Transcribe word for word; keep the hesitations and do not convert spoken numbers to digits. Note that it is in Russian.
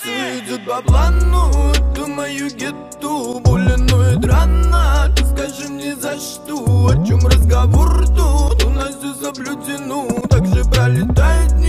Все идет по плану, думаю гетту булинует рано. Ты скажи мне за что, о чем разговор тут? У нас все соблюдено, так же пролетает дни.